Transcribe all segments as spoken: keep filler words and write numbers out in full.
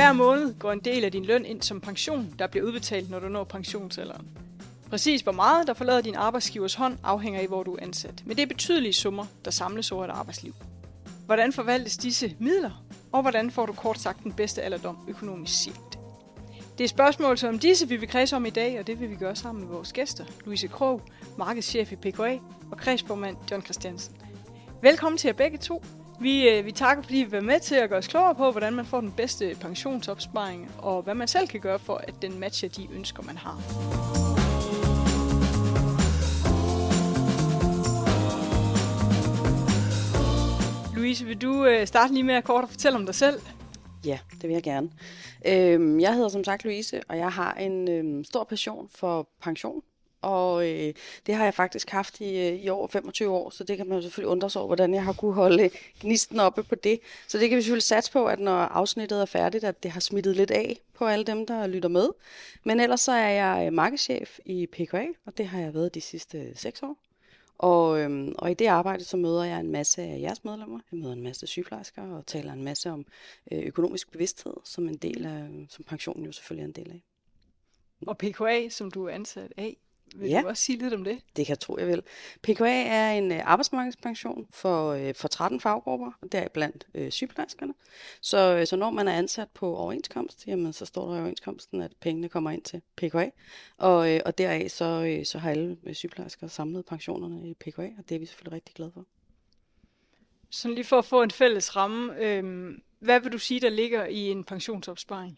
Hver måned går en del af din løn ind som pension, der bliver udbetalt, når du når pensionsalderen. Præcis hvor meget, der forlader din arbejdsgivers hånd, afhænger af, hvor du er ansat. Men det er betydelige summer, der samles over et arbejdsliv. Hvordan forvaltes disse midler, og hvordan får du kort sagt den bedste alderdom økonomisk set? Det er spørgsmål som disse, vi vil kredse om i dag, og det vil vi gøre sammen med vores gæster. Louise Krogh, markedschef i P K A, og kredsformand John Christiansen. Velkommen til jer begge to. Vi, vi takker, fordi I vil være med til at gøre os klogere på, hvordan man får den bedste pensionsopsparing, og hvad man selv kan gøre for, at den matcher de ønsker, man har. Louise, vil du starte lige med at kort og fortælle om dig selv? Ja, det vil jeg gerne. Øhm, jeg hedder som sagt Louise, og jeg har en øhm, stor passion for pension. Og øh, det har jeg faktisk haft i, i over femogtyve år, så det kan man selvfølgelig undre sig over, hvordan jeg har kunne holde gnisten oppe på det. Så det kan vi selvfølgelig satse på, at når afsnittet er færdigt, at det har smittet lidt af på alle dem, der lytter med. Men ellers så er jeg markedschef i P K A, og det har jeg været de sidste seks år. Og, øhm, og i det arbejde, så møder jeg en masse af jeres medlemmer. Jeg møder en masse sygeplejersker og taler en masse om øh, økonomisk bevidsthed, som en del af, som pensionen jo selvfølgelig er en del af. Og P K A, som du er ansat af, vil ja, du også sige lidt om det? Det kan jeg tro, jeg vil. P K A er en øh, arbejdsmarkedspension for, øh, for tretten faggrupper, og der er blandt øh, sygeplejerskerne. Så, øh, så når man er ansat på overenskomst, jamen, så står der i overenskomsten, at pengene kommer ind til P K A. Og, øh, og deraf så, øh, så har alle sygeplejersker samlet pensionerne i P K A, og det er vi selvfølgelig rigtig glade for. Så lige for at få en fælles ramme, øh, hvad vil du sige, der ligger i en pensionsopsparing?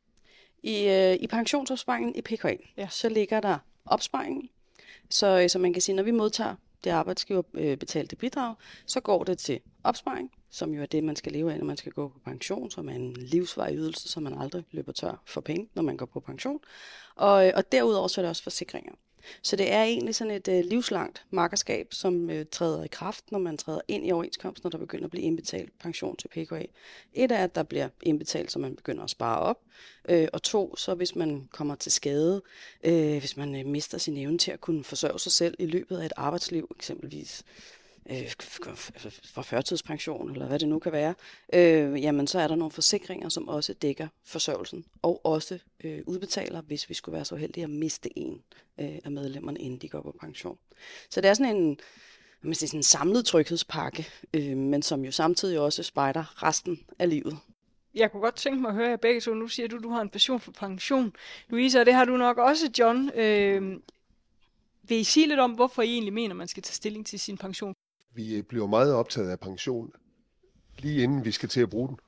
I, øh, i pensionsopsparingen i P K A, ja. Så ligger der opsparingen. Så, så man kan sige, når vi modtager det arbejdsgiver øh, betalte bidrag, så går det til opsparing, som jo er det, man skal leve af, når man skal gå på pension, som er en livsvarig ydelse, så man aldrig løber tør for penge, når man går på pension. Og, og derudover så er det også forsikringer. Så det er egentlig sådan et øh, livslangt makkerskab, som øh, træder i kraft, når man træder ind i overenskomsten, når der begynder at blive indbetalt pension til P K A. Et er, at der bliver indbetalt, så man begynder at spare op. Øh, og to, så hvis man kommer til skade, øh, hvis man øh, mister sin evne til at kunne forsørge sig selv i løbet af et arbejdsliv, eksempelvis øh, for førtidspension, eller hvad det nu kan være, øh, jamen så er der nogle forsikringer, som også dækker forsørgelsen, og også øh, udbetaler, hvis vi skulle være så heldige at miste en øh, af medlemmerne, inden de går på pension. Så det er sådan en, man siger, sådan en samlet tryghedspakke, øh, men som jo samtidig også spejder resten af livet. Jeg kunne godt tænke mig at høre jer begge to. Nu siger du, du har en passion for pension. Louise, og det har du nok også, John. Øh, vil I sige lidt om, hvorfor I egentlig mener, man skal tage stilling til sin pension? Vi bliver meget optaget af pension, lige inden vi skal til at bruge den.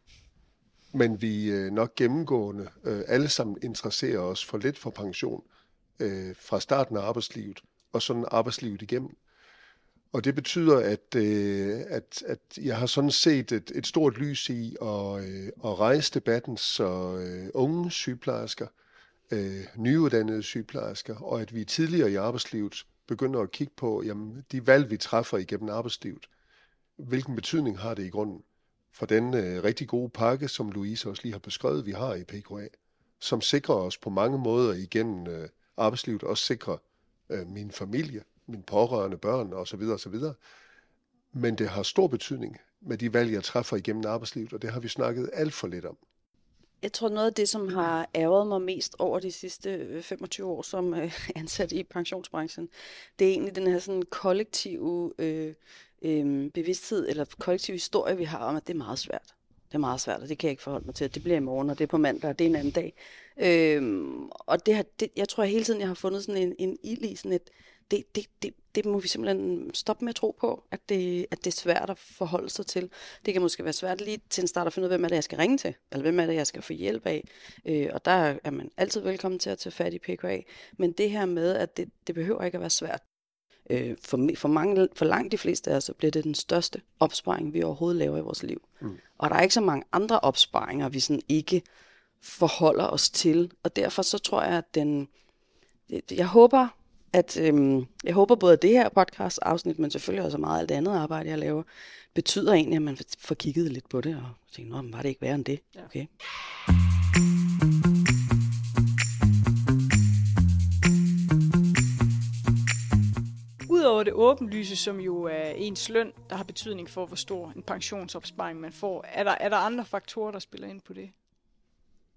Men vi nok gennemgående øh, alle sammen interesserer os for lidt for pension øh, fra starten af arbejdslivet og sådan arbejdslivet igennem. Og det betyder, at, øh, at, at jeg har sådan set et, et stort lys i at, øh, at rejse debatten, så øh, unge sygeplejersker, øh, nyuddannede sygeplejersker, og at vi tidligere i arbejdslivet begynder at kigge på jamen, de valg, vi træffer igennem arbejdslivet. Hvilken betydning har det i grunden for den øh, rigtig gode pakke, som Louise også lige har beskrevet, vi har i P K A, som sikrer os på mange måder igennem øh, arbejdslivet, også sikrer øh, min familie, mine pårørende, børn osv. osv. Men det har stor betydning med de valg, jeg træffer igennem arbejdslivet, og det har vi snakket alt for lidt om. Jeg tror, noget af det, som har ærget mig mest over de sidste femogtyve år som øh, ansat i pensionsbranchen, det er egentlig den her sådan kollektive øh, øh, bevidsthed, eller kollektiv historie, vi har om, at det er meget svært. Det er meget svært, og det kan jeg ikke forholde mig til. Det bliver i morgen, og det er på mandag, og det er en anden dag. Øh, og det har, det, jeg tror jeg hele tiden, jeg har fundet sådan en, en ild i sådan et, det, det, det, det må vi simpelthen stoppe med at tro på, at det, at det er svært at forholde sig til. Det kan måske være svært lige til en start at finde ud af, hvem er det, jeg skal ringe til, eller hvem er det, jeg skal få hjælp af. Øh, og der er man altid velkommen til at tage fat i P K A. Men det her med, at det, det behøver ikke at være svært. Øh, for, for, mange, for langt de fleste af os, så bliver det den største opsparing, vi overhovedet laver i vores liv. Mm. Og der er ikke så mange andre opsparinger, vi sådan ikke forholder os til. Og derfor så tror jeg, at den... Jeg håber... at øhm, jeg håber både, at det her podcast-afsnit, men selvfølgelig også meget alt det andet arbejde, jeg laver, betyder egentlig, at man får kigget lidt på det, og tænker, nå, men var det ikke værre end det? Ja. Okay. Udover det åbenlyse, som jo er ens løn, der har betydning for, hvor stor en pensionsopsparing man får, er der, er der andre faktorer, der spiller ind på det?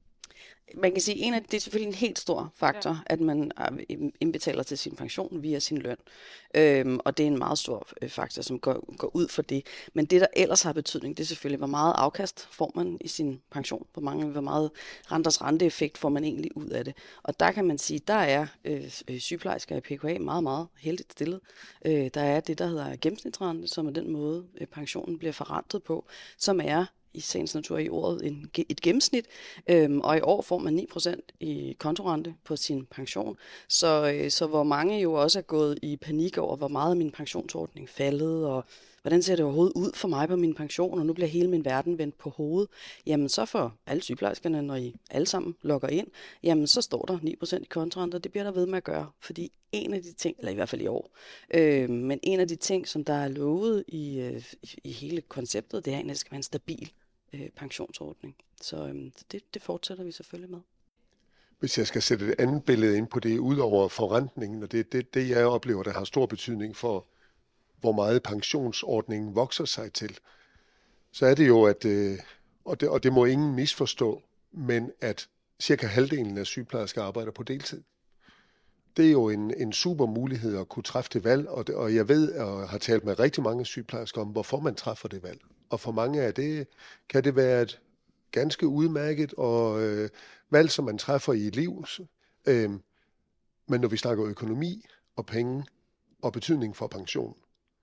Man kan sige, at en af det er selvfølgelig en helt stor faktor, ja. At man indbetaler til sin pension via sin løn. Øhm, og det er en meget stor faktor, som går, går ud for det. Men det, der ellers har betydning, det er selvfølgelig, hvor meget afkast får man i sin pension. Hvor, mange, hvor meget renters renteeffekt får man egentlig ud af det. Og der kan man sige, der er øh, sygeplejersker i P K A meget, meget heldigt stillet. Øh, der er det, der hedder gennemsnitsrente, som er den måde, øh, pensionen bliver forrentet på, som er i sagens natur i ordet en, et gennemsnit, øhm, og i år får man ni procent i kontorente på sin pension. Så, øh, så hvor mange jo også er gået i panik over, hvor meget min pensionsordning faldet, og hvordan ser det overhovedet ud for mig på min pension, og nu bliver hele min verden vendt på hovedet, jamen så for alle sygeplejerskerne, når I alle sammen logger ind, jamen så står der ni procent i kontorente, og det bliver der ved med at gøre, fordi en af de ting, eller i hvert fald i år, øh, men en af de ting, som der er lovet i, øh, i hele konceptet, det er, at det skal være en stabil pensionsordning. Så øhm, det, det fortsætter vi selvfølgelig med. Hvis jeg skal sætte et andet billede ind på det, udover forrentningen, og det er det, det, jeg oplever, der har stor betydning for, hvor meget pensionsordningen vokser sig til, så er det jo, at, øh, og, det, og det må ingen misforstå, men at cirka halvdelen af sygeplejersker arbejder på deltid. Det er jo en, en super mulighed at kunne træffe det valg, og, det, og jeg ved og har talt med rigtig mange sygeplejersker om, hvorfor man træffer det valg. Og for mange af det kan det være et ganske udmærket og øh, valg, som man træffer i et liv. Øh, men når vi snakker økonomi og penge og betydning for pension,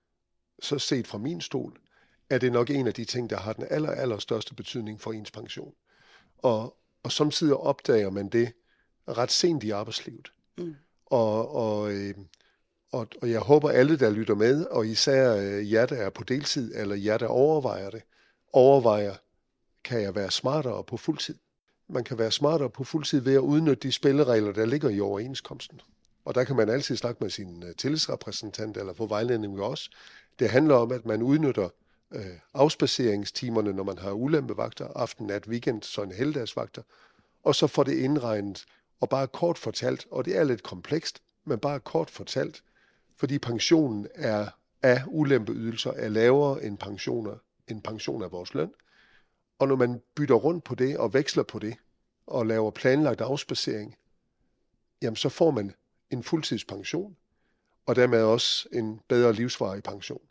så set fra min stol, er det nok en af de ting, der har den aller, aller største betydning for ens pension. Og, og samtidig opdager man det ret sent i arbejdslivet. Mm. Og, og, øh, og, og jeg håber alle, der lytter med, og især øh, jer, der er på deltid, eller jer, der overvejer det, overvejer, kan jeg være smartere på fuldtid? Man kan være smartere på fuldtid ved at udnytte de spilleregler, der ligger i overenskomsten. Og der kan man altid snakke med sin uh, tillidsrepræsentant, eller få vejledning også. Det handler om, at man udnytter øh, afspaceringstimerne, når man har ulempevagter, aften, nat, weekend, sådan heldagsvagter, og så får det indregnet. Og bare kort fortalt, og det er lidt komplekst, men bare kort fortalt, fordi pensionen er af ulempeydelser er lavere end pensioner, end pension af vores løn. Og når man bytter rundt på det og veksler på det, og laver planlagt afspacering, jamen så får man en fuldtidspension, og dermed også en bedre livsvarig pension.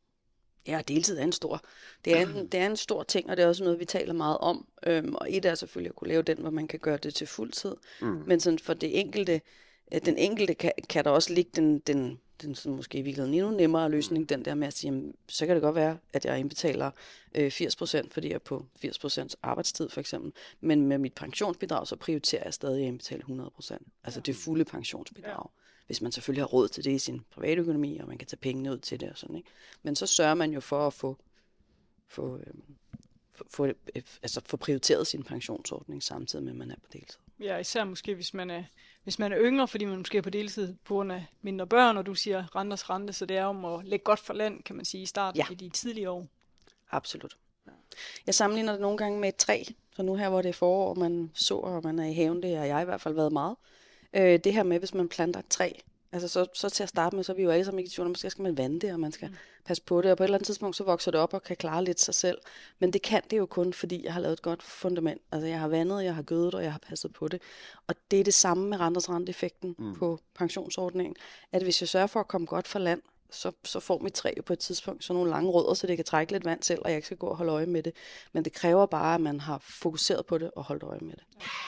Ja, deltid er en stor, det er en, det er en stor ting, og det er også noget, vi taler meget om. Øhm, og et er selvfølgelig at kunne lave den, hvor man kan gøre det til fuldtid. Mm. Men sådan for det enkelte, den enkelte kan, kan der også ligge den, den, den sådan måske i virkeligheden endnu nemmere løsning, den der med at sige, jamen, så kan det godt være, at jeg indbetaler øh, firs procent, fordi jeg er på firs procent arbejdstid for eksempel. Men med mit pensionsbidrag, så prioriterer jeg stadig at indbetale hundrede procent. Altså det fulde pensionsbidrag. Ja. Hvis man selvfølgelig har råd til det i sin private økonomi, og man kan tage pengene ud til det og sådan, ikke? Men så sørger man jo for at få, få, øh, få, øh, altså få prioriteret sin pensionsordning samtidig med, at man er på deltid. Ja, især måske, hvis man er, hvis man er yngre, fordi man måske er på deltid på grund af mindre børn, og du siger renters rente, så det er om at lægge godt for land, kan man sige, i starten ja. I de tidlige år. Absolut. Jeg sammenligner det nogle gange med et træ, så nu her, hvor det er forår, og man så, og man er i haven, det har jeg i hvert fald været meget. Øh, det her med, hvis man planter et træ, altså så, så til at starte med, så er vi jo alle sammen ikke i tvivl om, måske skal man vande det, og man skal mm. passe på det, og på et eller andet tidspunkt, så vokser det op og kan klare lidt sig selv. Men det kan det jo kun, fordi jeg har lavet et godt fundament. Altså jeg har vandet, jeg har gødet, og jeg har passet på det. Og det er det samme med renters renteeffekten mm. på pensionsordningen, at hvis jeg sørger for at komme godt fra land, så, så får mit træ på et tidspunkt sådan nogle lange rødder, så det kan trække lidt vand selv, og jeg ikke skal gå og holde øje med det. Men det kræver bare, at man har fokuseret på det og holdt øje med det.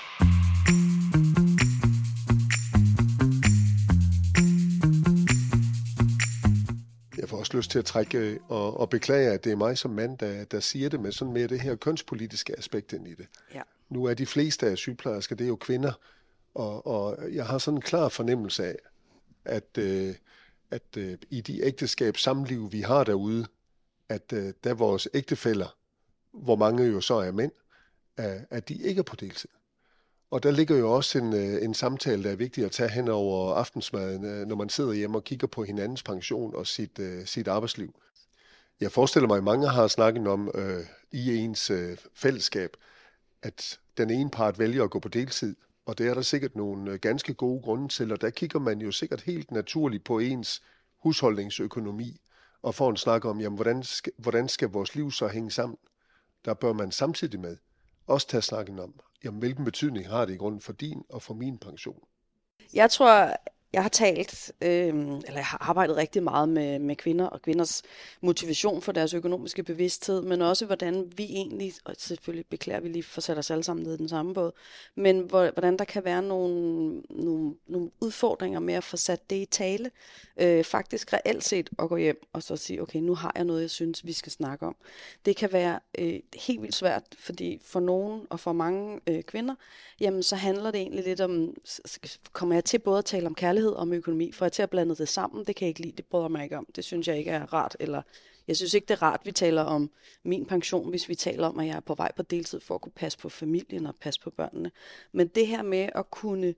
Jeg får også lyst til at trække og, og beklage, at det er mig som mand, der, der siger det med sådan mere det her kønspolitiske aspekt ind i det. Ja. Nu er de fleste af sygeplejersker, det er jo kvinder, og, og jeg har sådan en klar fornemmelse af, at, øh, at øh, i de ægteskabssamliv, vi har derude, at øh, der vores ægtefæller, hvor mange jo så er mænd, at, at de ikke er på deltid. Og der ligger jo også en, en samtale, der er vigtig at tage hen over aftensmaden, når man sidder hjemme og kigger på hinandens pension og sit, sit arbejdsliv. Jeg forestiller mig, at mange har snakket om øh, i ens øh, fællesskab, at den ene part vælger at gå på deltid, og det er der sikkert nogle ganske gode grunde til, og der kigger man jo sikkert helt naturligt på ens husholdningsøkonomi, og får en snak om, jamen, hvordan, skal, hvordan skal vores liv så hænge sammen? Der bør man samtidig med også tage snakken om, jamen, hvilken betydning har det i grunden for din og for min pension? Jeg tror, jeg har talt, øh, eller jeg har arbejdet rigtig meget med, med kvinder og kvinders motivation for deres økonomiske bevidsthed, men også hvordan vi egentlig, og selvfølgelig beklager vi lige for at sætte os alle sammen ned i den samme båd, men hvor, hvordan der kan være nogle, nogle, nogle udfordringer med at få sat det i tale, øh, faktisk reelt set at gå hjem og så sige, okay, nu har jeg noget, jeg synes, vi skal snakke om. Det kan være øh, helt vildt svært, fordi for nogen og for mange øh, kvinder, jamen så handler det egentlig lidt om, kommer jeg til både at tale om kærlighed og om økonomi, for jeg til at blande det sammen, det kan jeg ikke lide, det bryder mig ikke om, det synes jeg ikke er rart, eller jeg synes ikke det er rart, vi taler om min pension, hvis vi taler om, at jeg er på vej på deltid for at kunne passe på familien og passe på børnene. Men det her med at kunne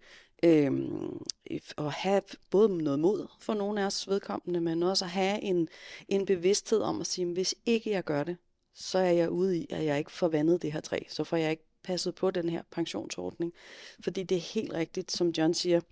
øhm, at have både noget mod for nogle af os vedkommende, men også at have en, en bevidsthed om at sige, hvis ikke jeg gør det, så er jeg ude i, at jeg ikke får vandet det her træ, så får jeg ikke passet på den her pensionsordning. Fordi det er helt rigtigt, som John siger,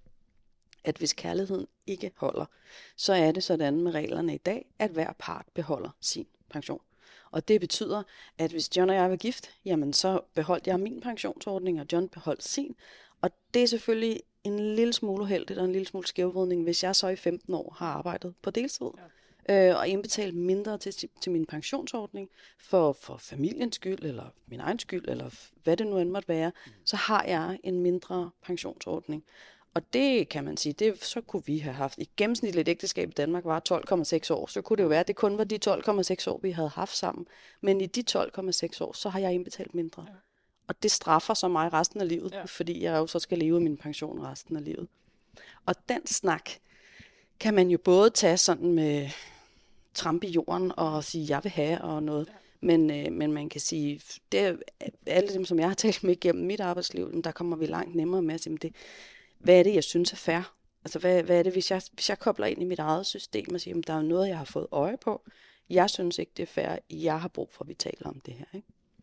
at hvis kærligheden ikke holder, så er det sådan med reglerne i dag, at hver part beholder sin pension. Og det betyder, at hvis John og jeg var gift, jamen så beholdt jeg min pensionsordning, og John beholdt sin. Og det er selvfølgelig en lille smule uheldigt og en lille smule skævvridning, hvis jeg så i femten år har arbejdet på deltid. Ja. Øh, og indbetalt mindre til, til min pensionsordning for, for familiens skyld, eller min egen skyld, eller hvad det nu end måtte være, mm. så har jeg en mindre pensionsordning. Og det kan man sige, det, så kunne vi have haft, i gennemsnitligt ægteskab i Danmark var tolv komma seks år, så kunne det jo være, at det kun var de tolv komma seks år, vi havde haft sammen. Men i de tolv komma seks år, så har jeg indbetalt mindre. Ja. Og det straffer så mig resten af livet, ja. Fordi jeg jo så skal leve af min pension resten af livet. Og den snak kan man jo både tage sådan med trampe i jorden og sige, jeg vil have og noget. Ja. Men, øh, men man kan sige, det er alle dem, som jeg har talt med gennem mit arbejdsliv, der kommer vi langt nemmere med at sige, det hvad er det, jeg synes er fair? Altså, hvad, hvad er det, hvis jeg, hvis jeg kobler ind i mit eget system og siger, at der er noget, jeg har fået øje på. Jeg synes ikke, det er fair. Jeg har brug for, at vi taler om det her. Ikke?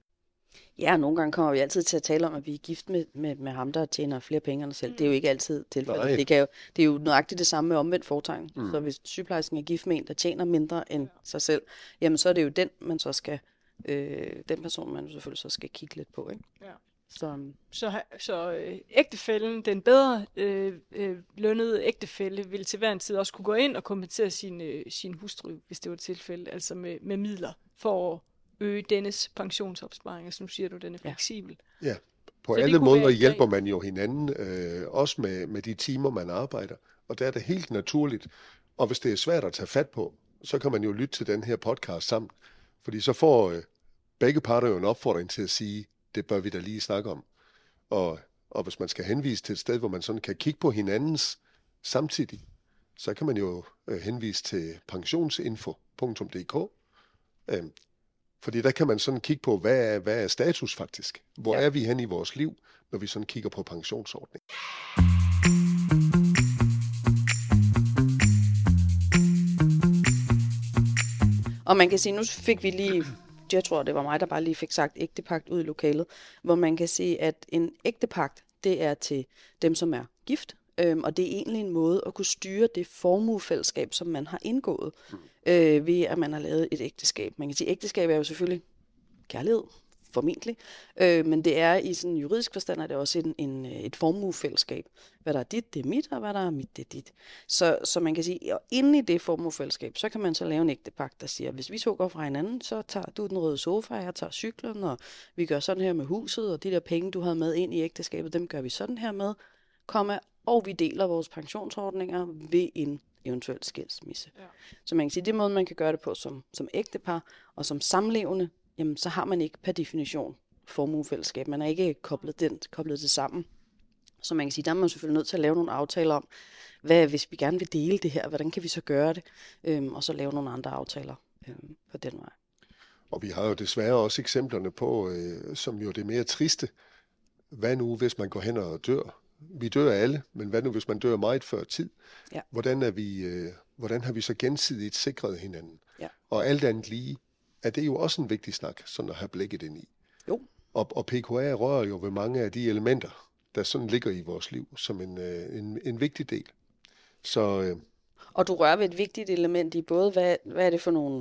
Ja, nogle gange kommer vi altid til at tale om, at vi er gift med, med, med ham, der tjener flere penge end os selv. Det er jo ikke altid tilfældet. Det, kan jo, det er jo nøjagtigt det samme med omvendt foretegn. Mm. Så hvis sygeplejersken er gift med en, der tjener mindre end sig selv, jamen så er det jo den, man så skal, øh, den person, man selvfølgelig så skal kigge lidt på. Ikke? Ja. Så, så, så øh, ægtefælden, den bedre øh, øh, lønnede ægtefælle, vil til hver en tid også kunne gå ind og kompensere sin, øh, sin hustru, hvis det var et tilfælde, altså med, med midler, for at øge dennes pensionsopsparing. Altså nu siger du, den er fleksibel. Ja, ja. På så alle måder hjælper man jo hinanden, øh, også med, med de timer, man arbejder. Og der er det helt naturligt. Og hvis det er svært at tage fat på, så kan man jo lytte til den her podcast sammen. Fordi så får øh, begge parter jo en opfordring til at sige, det bør vi da lige snakke om. Og, og hvis man skal henvise til et sted, hvor man sådan kan kigge på hinandens samtidig, så kan man jo øh, henvise til pensionsinfo punktum d k. Øh, fordi der kan man sådan kigge på, hvad er, hvad er status faktisk? Hvor ja. er vi hen i vores liv, når vi sådan kigger på pensionsordning? Og man kan sige, nu fik vi lige, jeg tror det var mig, der bare lige fik sagt ægtepagt ud i lokalet, hvor man kan sige, at en ægtepagt, det er til dem, som er gift, øhm, og det er egentlig en måde at kunne styre det formuefællesskab, som man har indgået, mm. øh, ved at man har lavet et ægteskab. Man kan sige, at ægteskab er jo selvfølgelig kærlighed, formentlig, øh, men det er i sådan en juridisk forstand, er det også en, en, et formuefællesskab. Hvad der er dit, det er mit, og hvad der er mit, det er dit. Så, så man kan sige, at inde i det formuefællesskab, så kan man så lave en ægtepagt, der siger, hvis vi to går fra hinanden, så tager du den røde sofa, jeg tager cyklen, og vi gør sådan her med huset, og de der penge, du havde med ind i ægteskabet, dem gør vi sådan her med, komma, og vi deler vores pensionsordninger ved en eventuel skilsmisse. Ja. Så man kan sige, det er måden, man kan gøre det på som, som ægtepar, og som samlevende, jamen så har man ikke per definition formuefællesskab. Man er ikke koblet, den, koblet det sammen. Så man kan sige, der er man selvfølgelig nødt til at lave nogle aftaler om, hvad hvis vi gerne vil dele det her, hvordan kan vi så gøre det, øhm, og så lave nogle andre aftaler øhm, på den vej. Og vi har jo desværre også eksemplerne på, øh, som jo det mere triste. Hvad nu, hvis man går hen og dør? Vi dør alle, men hvad nu, hvis man dør meget før tid? Ja. Hvordan, er vi, øh, hvordan har vi så gensidigt sikret hinanden? Ja. Og alt andet lige, er det jo også en vigtig snak, sådan at have blikket ind i. Jo. Og, og P K A rører jo ved mange af de elementer, der sådan ligger i vores liv, som en, øh, en, en vigtig del. Så, øh, og du rører ved et vigtigt element i både, hvad, hvad er det for nogle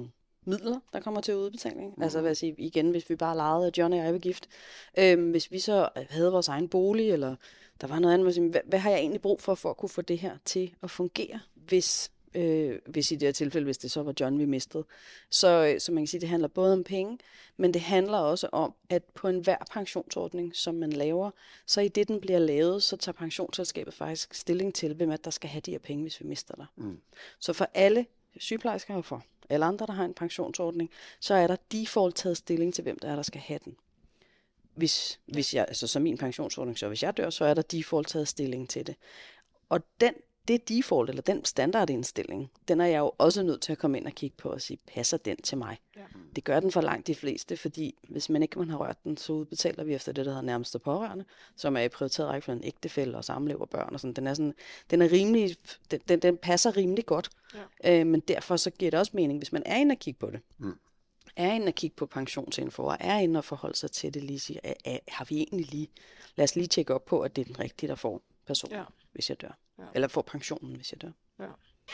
midler, der kommer til udbetaling. Mm. Altså hvad jeg sige, igen, hvis vi bare legede, at John og jeg var gift. Øhm, hvis vi så havde vores egen bolig, eller der var noget andet, sige, hvad, hvad har jeg egentlig brug for, for at kunne få det her til at fungere, hvis, øh, hvis i det her tilfælde, hvis det så var John, vi mistede. Så, så man kan sige, det handler både om penge, men det handler også om, at på enhver pensionsordning, som man laver, så i det, den bliver lavet, så tager pensionsselskabet faktisk stilling til, hvem at der skal have de her penge, hvis vi mister dig. Mm. Så for alle sygeplejersker og for alle andre, der har en pensionsordning, så er der default taget stilling til, hvem der er, der skal have den. Hvis, hvis jeg, altså så min pensionsordning, så hvis jeg dør, så er der default taget stilling til det. Og den, det default, eller den standardindstilling, den er jeg jo også nødt til at komme ind og kigge på og sige, passer den til mig? Ja. Det gør den for langt de fleste, fordi hvis man ikke man har rørt den, så udbetaler vi efter det, der hedder nærmeste pårørende, som er i prioriteret række for en ægtefælle og samlever og børn og sådan. Den er sådan, den er rimelig, den, den, den passer rimelig godt, ja. øh, men derfor så giver det også mening, hvis man er inde og kigge på det. Mm. Er inde og kigge på pensionsinfo, og er inde og forholde sig til det lige, siger, er, er, har vi egentlig lige, lad os lige tjekke op på, at det er den rigtige, der får personen, ja. Hvis jeg dør. Ja. Eller får pensionen, hvis jeg dør. Ja.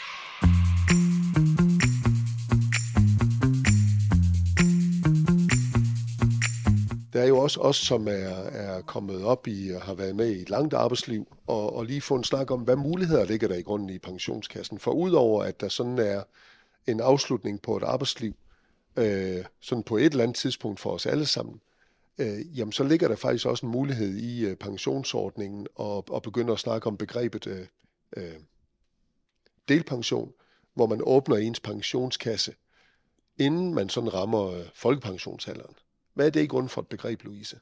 Der er jo også os, som er, er kommet op i og har været med i et langt arbejdsliv, og, og lige få en snak om, hvad muligheder ligger der i grunden i pensionskassen. For udover at der sådan er en afslutning på et arbejdsliv, øh, sådan på et eller andet tidspunkt for os alle sammen, øh, jamen så ligger der faktisk også en mulighed i øh, pensionsordningen og, og begynde at snakke om begrebet øh, øh, delpension, hvor man åbner ens pensionskasse, inden man sådan rammer øh, folkepensionsalderen. Hvad er det i grund for et begreb, Louise?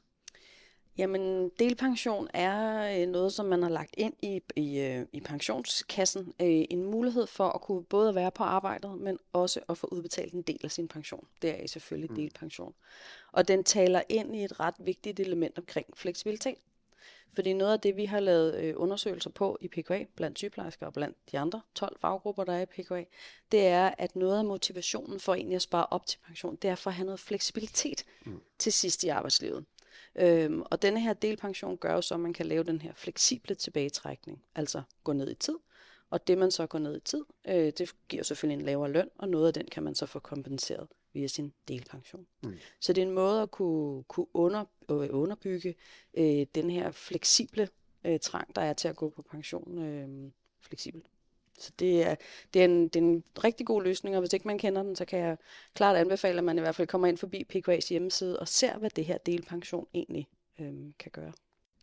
Jamen, delpension er noget, som man har lagt ind i, i, i pensionskassen. En mulighed for at kunne både være på arbejdet, men også at få udbetalt en del af sin pension. Det er selvfølgelig mm. delpension. Og den taler ind i et ret vigtigt element omkring fleksibilitet. Fordi noget af det, vi har lavet undersøgelser på i P K A, blandt sygeplejersker og blandt de andre tolv faggrupper, der er i P K A, det er, at noget af motivationen for egentlig at spare op til pension, det er for at have noget fleksibilitet mm. til sidst i arbejdslivet. Øhm, og denne her delpension gør jo så, at man kan lave den her fleksible tilbagetrækning, altså gå ned i tid. Og det man så går ned i tid, øh, det giver selvfølgelig en lavere løn, og noget af den kan man så få kompenseret via sin delpension. Mm. Så det er en måde at kunne, kunne under, øh, underbygge øh, den her fleksible øh, trang, der er til at gå på pension øh, fleksibelt. Så det er, det, er en, det er en rigtig god løsning, og hvis ikke man kender den, så kan jeg klart anbefale, at man i hvert fald kommer ind forbi P K A's hjemmeside og ser, hvad det her delpension egentlig øh, kan gøre.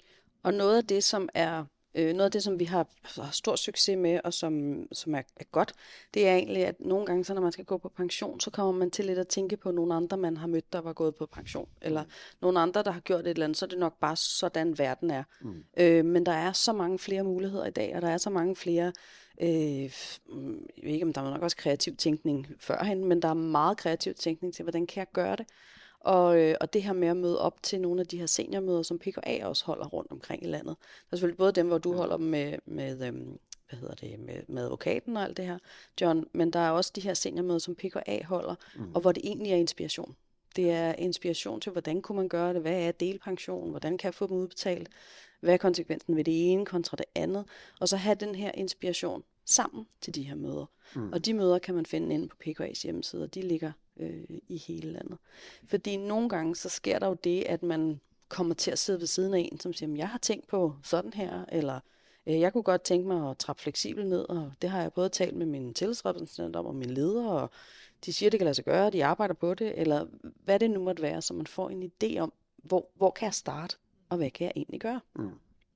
Og noget af det, som er øh, noget af det, som vi har, har stor succes med, og som, som er, er godt, det er egentlig, at nogle gange, så når man skal gå på pension, så kommer man til lidt at tænke på nogle andre, man har mødt, der var gået på pension, eller mm. nogle andre, der har gjort et eller andet, så er det nok bare sådan, verden er. Mm. Øh, men der er så mange flere muligheder i dag, og der er så mange flere Øh, jeg ved ikke, om der er nok også kreativ tænkning førhen, men der er meget kreativ tænkning til, hvordan kan jeg gøre det? Og, øh, og det her med at møde op til nogle af de her seniormøder, som P K A også holder rundt omkring i landet. Der er selvfølgelig både dem, hvor du holder med, med, øhm, hvad hedder det, med, med advokaten og alt det her, John, men der er også de her seniormøder, som P K A holder, mm. og hvor det egentlig er inspiration. Det er inspiration til, hvordan kunne man gøre det? Hvad er delpension? Hvordan kan jeg få dem udbetalt? Hvad er konsekvensen ved det ene kontra det andet? Og så have den her inspiration sammen til de her møder. Mm. Og de møder kan man finde inde på P K A's hjemmeside, og de ligger øh, i hele landet. Fordi nogle gange så sker der jo det, at man kommer til at sidde ved siden af en, som siger, jeg har tænkt på sådan her, eller øh, jeg kunne godt tænke mig at trappe fleksibelt ned, og det har jeg både talt med min tillidsrepræsentant om, og min leder, og de siger, det kan lade sig gøre, de arbejder på det, eller hvad det nu måtte være, så man får en idé om, hvor, hvor kan jeg starte, og hvad kan jeg egentlig gøre? Mm.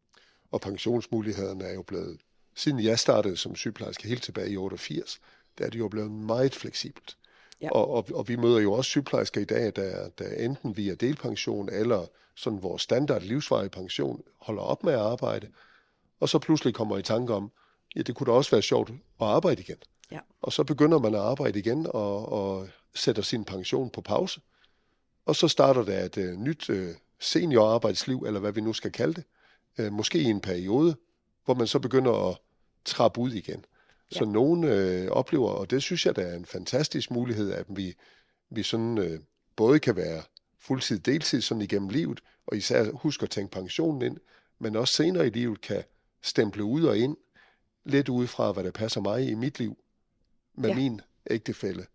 Og pensionsmulighederne er jo blevet, siden jeg startede som sygeplejerske helt tilbage i otteogfirs, der er det jo blevet meget fleksibelt. Ja. Og, og, og vi møder jo også sygeplejersker i dag, der, der enten via delpension eller sådan vores standard livsvarige pension holder op med at arbejde, og så pludselig kommer i tanke om, ja, det kunne da også være sjovt at arbejde igen. Ja. Og så begynder man at arbejde igen og, og sætter sin pension på pause. Og så starter der et uh, nyt uh, seniorarbejdsliv, eller hvad vi nu skal kalde det. Uh, måske i en periode, hvor man så begynder at trappe ud igen. Ja. Så nogen uh, oplever, og det synes jeg, der er en fantastisk mulighed, at vi, vi sådan uh, både kan være fuldtid, deltid sådan igennem livet, og især huske at tænke pensionen ind, men også senere i livet kan stemple ud og ind, lidt ud fra, hvad der passer mig i mit liv, med ja. min ægtefælle.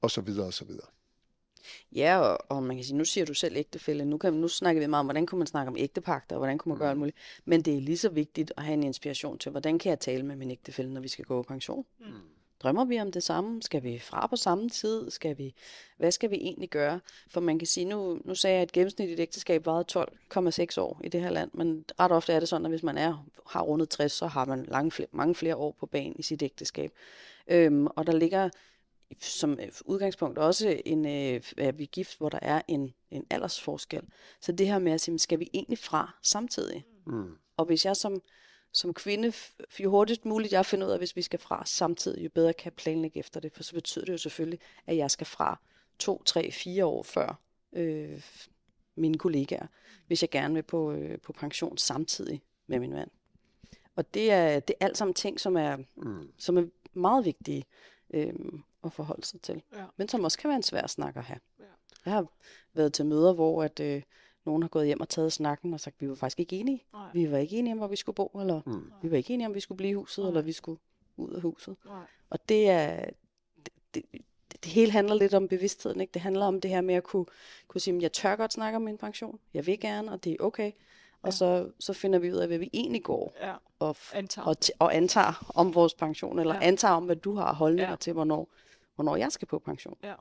og så videre og så videre. Ja, og, og man kan sige, nu siger du selv ægtefælle, nu, kan, nu snakker vi meget om, hvordan kunne man snakke om ægtepagter, og hvordan kunne man gøre alt muligt. Men det er lige så vigtigt at have en inspiration til, hvordan kan jeg tale med min ægtefælle, når vi skal gå på pension? Mm. Drømmer vi om det samme? Skal vi fra på samme tid? Skal vi, hvad skal vi egentlig gøre? For man kan sige, nu, nu sagde jeg, at gennemsnitligt ægteskab varede tolv komma seks år i det her land, men ret ofte er det sådan, at hvis man er, har rundet tres, så har man lange, flere, mange flere år på banen i sit ægteskab. Øhm, og der ligger som udgangspunkt også en, øh, at vi er gift, hvor der er en, en aldersforskel. Så det her med at sige, skal vi egentlig fra samtidig? Mm. Og hvis jeg som, som kvinde, jo hurtigst muligt jeg finder ud af, hvis vi skal fra samtidig, jo bedre kan jeg planlægge efter det. For så betyder det jo selvfølgelig, at jeg skal fra to, tre, fire år før øh, mine kollegaer, hvis jeg gerne vil på, øh, på pension samtidig med min mand. Og det er, det er alt sammen ting, som er, mm. som er meget vigtige. Øh, at forholde sig til. Ja. Men som også kan være en svær snak at have. Ja. Jeg har været til møder, hvor at, øh, nogen har gået hjem og taget snakken og sagt, at vi var faktisk ikke enige. Nej. Vi var ikke enige om, hvor vi skulle bo, eller mm. vi var ikke enige om, vi skulle blive i huset, Nej. eller vi skulle ud af huset. Nej. Og det er, det, det, det, det hele handler lidt om bevidstheden, ikke? Det handler om det her med at kunne, kunne sige, at jeg tør godt snakke om min pension, jeg vil gerne, og det er okay. Og ja. så, så finder vi ud af, hvad vi egentlig går ja. og, antager. Og, og antager om vores pension, eller ja. antager om, hvad du har holdninger ja. til, hvornår hvornår jeg skal på pension. Ja.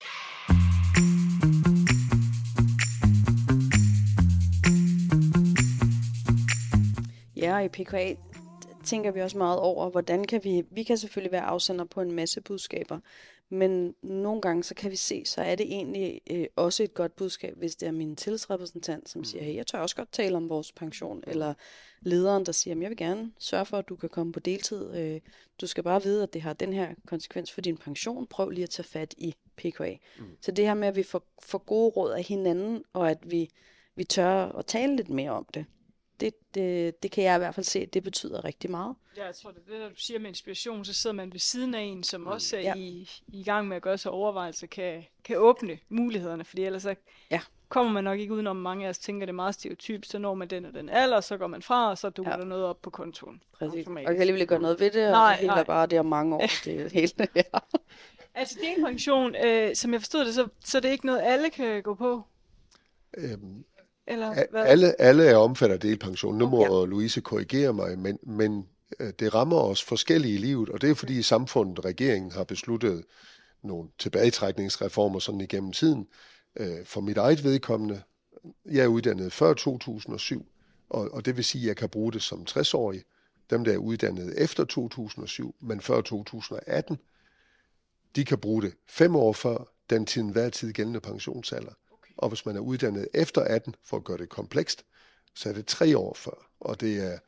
Ja, og i P K A tænker vi også meget over, hvordan kan vi, vi kan selvfølgelig være afsender på en masse budskaber, men nogle gange så kan vi se, så er det egentlig øh, også et godt budskab, hvis det er min tillidsrepræsentant, som siger, hey, jeg tør også godt tale om vores pension, eller lederen, der siger, jeg vil gerne sørge for, at du kan komme på deltid. Øh, du skal bare vide, at det har den her konsekvens for din pension. Prøv lige at tage fat i P K A. Mm. Så det her med, at vi får, får gode råd af hinanden, og at vi, vi tør at tale lidt mere om det, det, det, det kan jeg i hvert fald se, det betyder rigtig meget. Ja, jeg tror, det er det, der du siger med inspiration, så sidder man ved siden af en, som mm. også er ja. i, i gang med at gøre sig overvejelser, kan, kan åbne mulighederne, fordi ellers så ja. kommer man nok ikke udenom, mange af os tænker, det er meget stereotypt, så når man den og den alder, så går man fra, og så dukker ja. der noget op på kontoen. Præcis, og kan alligevel gøre noget ved det, og nej, det hele er bare det om mange år, det er helt, ja. Altså delpension, øh, som jeg forstod det, så, så det er ikke noget, alle kan gå på? Øhm. Eller hvad? Alle, alle er omfattet af delpension. Nu må ja. Louise korrigere mig, men, men det rammer os forskellige i livet, og det er fordi i samfundet, regeringen har besluttet nogle tilbagetrækningsreformer sådan igennem tiden. For mit eget vedkommende, jeg er uddannet før to tusind og syv, og, og det vil sige, at jeg kan bruge det som tres-årig. Dem, der er uddannet efter to tusind og syv, men før to tusind og atten, de kan bruge det fem år før den til enhver tid gældende pensionsalder. Og hvis man er uddannet efter atten, for at gøre det komplekst, så er det tre år før. Og det er,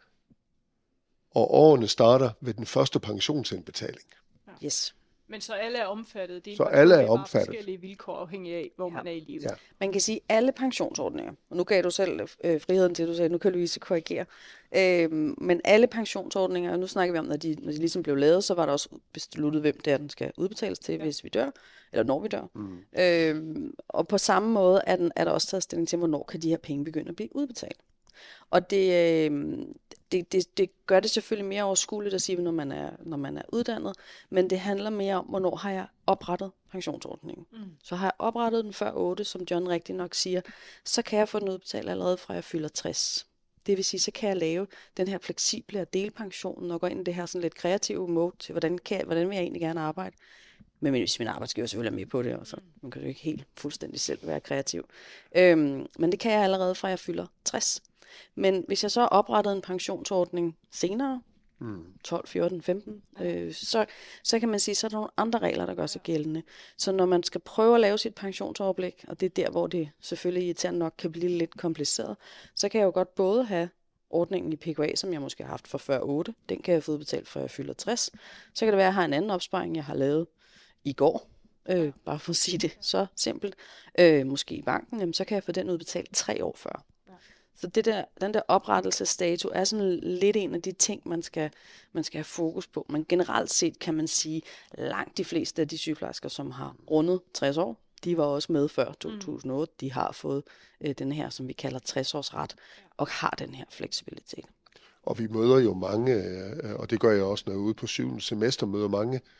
og årene starter ved den første pensionsindbetaling. Ja. Yes. Men så alle er omfattet? Det er så alle er omfattet. Forskellige vilkår afhængig af, hvor ja. man er i livet. Ja. Man kan sige, alle pensionsordninger, og nu gav du selv øh, friheden til, at du sagde, nu kan Louise korrigere, øh, men alle pensionsordninger, og nu snakker vi om, når de, når de ligesom blev lavet, så var der også besluttet, hvem det er, den skal udbetales til, ja. hvis vi dør, eller når vi dør. Mm. Øh, og på samme måde er, den, er der også taget stilling til, hvornår kan de her penge begynde at blive udbetalt. Og det, øh, det, det, det gør det selvfølgelig mere overskueligt at sige, når man er, når man er uddannet, men det handler mere om, hvornår har jeg oprettet pensionsordningen. Mm. Så har jeg oprettet den før otte, som John rigtig nok siger, så kan jeg få den udbetalt allerede fra jeg fylder tres. Det vil sige, så kan jeg lave den her fleksible og delpensionen og gå ind i det her sådan lidt kreative mode til, hvordan, kan jeg, hvordan vil jeg egentlig gerne arbejde. Men hvis min arbejdsgiver selvfølgelig er med på det, og så man kan jo ikke helt fuldstændig selv være kreativ. Øhm, men det kan jeg allerede fra jeg fylder tres. Men hvis jeg så oprettede en pensionsordning senere, mm. tolv, fjorten, femten, øh, så, så kan man sige, så er der nogle andre regler, der gør sig gældende. Så når man skal prøve at lave sit pensionsoverblik, og det er der, hvor det selvfølgelig irriterende nok kan blive lidt kompliceret, så kan jeg jo godt både have ordningen i P K A, som jeg måske har haft for før otte, den kan jeg få udbetalt, fra jeg fylder tres. Så kan det være, at jeg har en anden opsparing, jeg har lavet i går, øh, bare for at sige det så simpelt, øh, måske i banken, jamen, så kan jeg få den udbetalt tre år før. Så det der, den der oprettelsesdato er sådan lidt en af de ting, man skal, man skal have fokus på. Men generelt set kan man sige, langt de fleste af de sygeplejersker, som har rundet tres år, de var også med før to tusind og otte. De har fået øh, den her, som vi kalder tres års ret, og har den her fleksibilitet. Og vi møder jo mange, og det gør jeg også, når jeg er ude på syvende semester, møder mange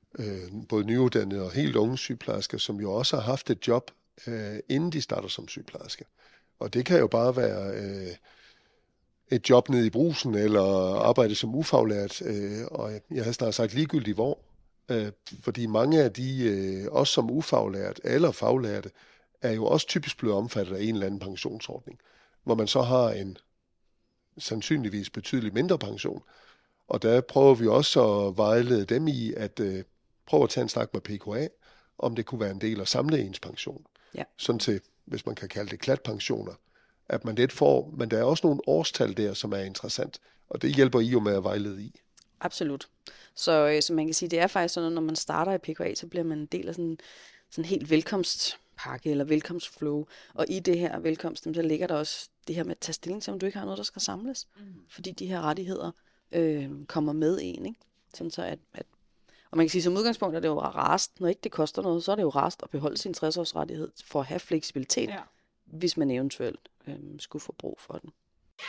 øh, både nyuddannede og helt unge sygeplejersker, som jo også har haft et job, øh, inden de starter som sygeplejerske. Og det kan jo bare være øh, et job nede i brusen, eller arbejde som ufaglært, øh, og jeg har snart sagt ligegyldigt hvor. Øh, fordi mange af de, øh, også som ufaglært eller faglærte, er jo også typisk blevet omfattet af en eller anden pensionsordning, hvor man så har en sandsynligvis betydeligt mindre pension. Og der prøver vi også at vejlede dem i at øh, prøve at tage en snak med P K A, om det kunne være en del af samle ens pension. Ja. Sådan til, hvis man kan kalde det klatpensioner, at man lidt får, men der er også nogle årstal der, som er interessant, og det hjælper I jo med at vejlede i. Absolut. Så, øh, så man kan sige, det er faktisk sådan, at når man starter i P K A, så bliver man en del af sådan sådan helt velkomstpakke eller velkomstflow. Og i det her velkomst, så ligger der også det her med at tage stilling til, om du ikke har noget, der skal samles. Mm. Fordi de her rettigheder øh, kommer med en, ikke? Sådan så at, at, og man kan sige, som udgangspunkt er det jo rarest, når ikke det koster noget, så er det jo rarest at beholde sin tres års rettighed for at have fleksibilitet, ja. Hvis man eventuelt øh, skulle få brug for den.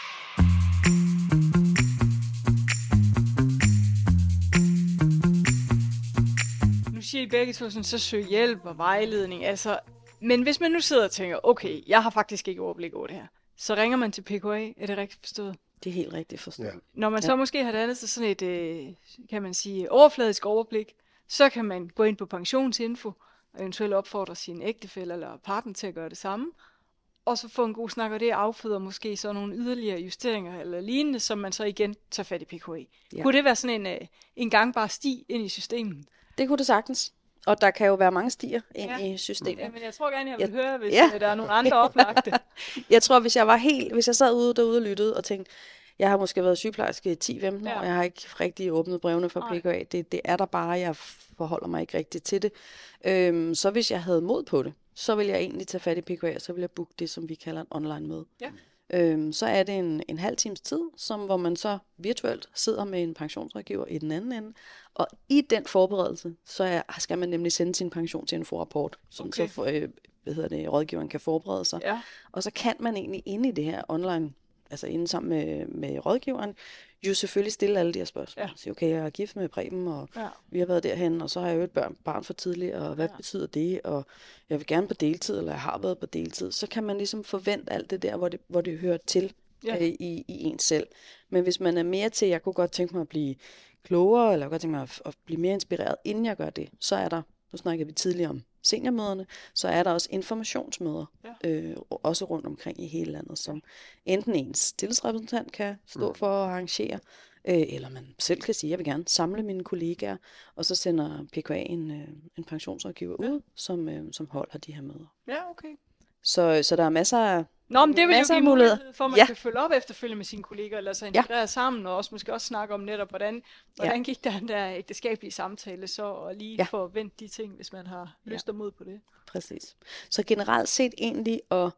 Nu siger I begge to sådan, så søg hjælp og vejledning, altså, men hvis man nu sidder og tænker, okay, jeg har faktisk ikke overblik over det her, så ringer man til P K A, er det rigtigt forstået? Det er helt rigtigt forstået. Ja. Når man så ja. måske har dannet sig sådan et, øh, kan man sige, overfladisk overblik, så kan man gå ind på pensionsinfo, og eventuelt opfordre sin ægtefælle eller partner til at gøre det samme, og så få en god snak, og det afføder måske så nogle yderligere justeringer eller lignende, som man så igen tager fat i P K A. Ja. Kunne det være sådan en, en gangbar sti ind i systemet? Det kunne det sagtens. Og der kan jo være mange stier ind ja. i systemet. Ja, men jeg tror gerne, jeg vil jeg... høre, hvis ja. der er nogle andre oplagte. Jeg tror, hvis jeg var helt, hvis jeg sad ude derude og lyttede og tænkte, jeg har måske været sygeplejerske i ti femten år, ja. Jeg har ikke rigtig åbnet brevene for P K A. Det, det er der bare, jeg forholder mig ikke rigtig til det. Øhm, så hvis jeg havde mod på det, så vil jeg egentlig tage fat i P K A, og så vil jeg booke det, som vi kalder en online møde. Ja. Øhm, så er det en, en halv times tid, som, hvor man så virtuelt sidder med en pensionsrådgiver i den anden ende. Og i den forberedelse, så er, skal man nemlig sende sin pensionsinfo-rapport, som okay. så øh, hvad hedder det, rådgiveren kan forberede sig. Ja. Og så kan man egentlig inde i det her online, altså inde sammen med, med rådgiveren, jo selvfølgelig stille alle de her spørgsmål. Ja. Så okay, jeg er gift med Preben, og ja. Vi har været derhen, og så har jeg jo et børn, barn for tidligt, og hvad ja. Betyder det? Og jeg vil gerne på deltid, eller jeg har været på deltid. Så kan man ligesom forvente alt det der, hvor det, hvor det hører til ja. øh, i, i en selv. Men hvis man er mere til, jeg kunne godt tænke mig at blive klogere, eller jeg kunne godt tænke mig at, at blive mere inspireret, inden jeg gør det, så er der, nu snakker vi tidligere om seniormøderne, så er der også informationsmøder, ja. øh, også rundt omkring i hele landet, som enten ens tillidsrepræsentant kan stå mm. for at arrangere, øh, eller man selv kan sige, jeg vil gerne samle mine kollegaer, og så sender P K A en, øh, en pensionsrådgiver ja. Ud, som, øh, som holder de her møder. Ja, okay. Så, så der er masser af Nå, men det vil jo give mulighed for, at man ja. Kan følge op efterfølgende med sine kolleger, eller så integrere ja. Sammen, og også måske også snakke om netop, hvordan, hvordan ja. Gik der den der ægteskabelige samtale så, og lige ja. Få vendt de ting, hvis man har lyst og mod på det. Præcis. Så generelt set egentlig at,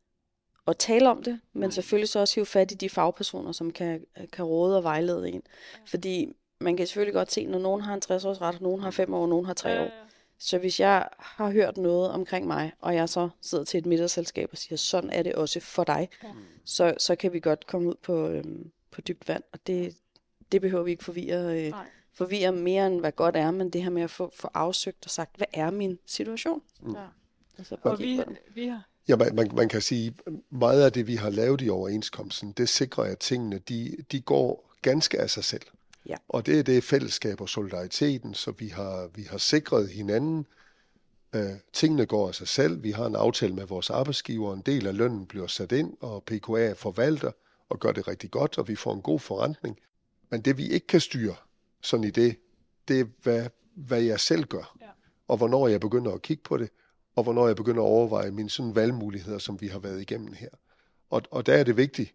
at tale om det, men Nej. Selvfølgelig så også hive fat i de fagpersoner, som kan, kan råde og vejlede en. Ja. Fordi man kan selvfølgelig godt se, når nogen har en tres års ret, nogen har fem år, nogen har tre ja, ja. År. Så hvis jeg har hørt noget omkring mig, og jeg så sidder til et middagsselskab og siger, sådan er det også for dig, ja. så, så kan vi godt komme ud på, øhm, på dybt vand. Og det, det behøver vi ikke forvirre, øh, forvirre mere, end hvad godt er, men det her med at få, få afsøgt og sagt, hvad er min situation? Mm. Ja. Altså, og vi, vi har... Ja, man, man, man kan sige, meget af det, vi har lavet i overenskomsten, det sikrer, at tingene de, de går ganske af sig selv. Ja. Og det er det fællesskab og solidariteten, så vi har, vi har sikret hinanden. Øh, tingene går af sig selv. Vi har en aftale med vores arbejdsgiver. En del af lønnen bliver sat ind, og P K A forvalter og gør det rigtig godt, og vi får en god forrentning. Men det vi ikke kan styre sådan i det, det er, hvad, hvad jeg selv gør. Ja. Og hvornår jeg begynder at kigge på det, og hvornår jeg begynder at overveje mine sådan valgmuligheder, som vi har været igennem her. Og, og der er det vigtigt.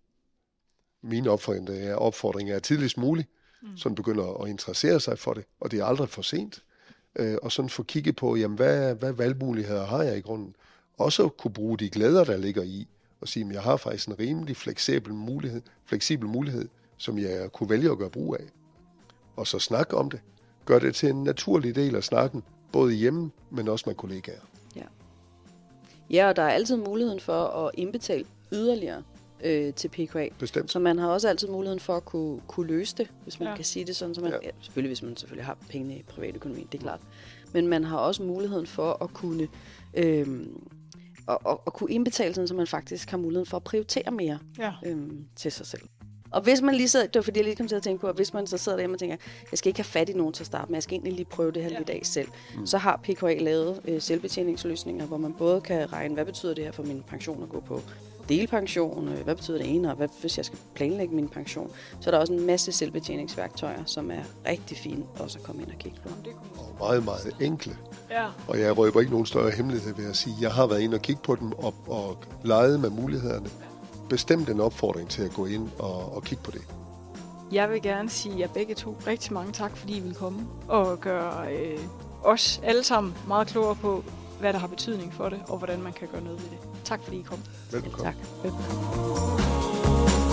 Min opfordring er, opfordring er tidligst muligt, mm. sådan begynder at interessere sig for det, og det er aldrig for sent. Øh, og sådan få kigget på, jamen, hvad, hvad valgmuligheder har jeg i grunden? Også kunne bruge de glæder, der ligger i, og sige, at jeg har faktisk en rimelig fleksibel mulighed, fleksibel mulighed, som jeg kunne vælge at gøre brug af. Og så snakke om det. Gør det til en naturlig del af snakken, både hjemme, men også med kollegaer. Ja, ja, og der er altid muligheden for at indbetale yderligere øh, til P K A. Bestemt. Så man har også altid muligheden for at kunne, kunne løse det, hvis man Ja. kan sige det sådan. Så man, Ja. ja, selvfølgelig, hvis man selvfølgelig har penge i privatøkonomien, det er klart. Men man har også muligheden for at kunne, øh, at, at, at kunne indbetale sådan, så man faktisk har muligheden for at prioritere mere Ja. øh, til sig selv. Og hvis man lige sidder, det var fordi jeg lige kom til at tænke på, at hvis man så sidder derhjemme og tænker, jeg skal ikke have fat i nogen til at starte med, jeg skal egentlig lige prøve det her Ja. lidt af selv, mm. så har P K A lavet øh, selvbetjeningsløsninger, hvor man både kan regne, hvad betyder det her for min pension at gå på delpension, øh, hvad betyder det ene, og hvad, hvis jeg skal planlægge min pension. Så er der også en masse selvbetjeningsværktøjer, som er rigtig fine også at komme ind og kigge på. Det kunne man- Og meget, meget enkle. Ja. Og jeg røber ikke nogen større hemmelighed ved at sige, jeg har været inde og kigge på dem og, og leget med mulighederne. Bestemt en opfordring til at gå ind og, og kigge på det. Jeg vil gerne sige jer begge to rigtig mange tak, fordi I vil komme og gøre øh, os alle sammen meget klogere på, hvad der har betydning for det, og hvordan man kan gøre noget ved det. Tak fordi I kom. Velbekomme. Tak. Velbekomme.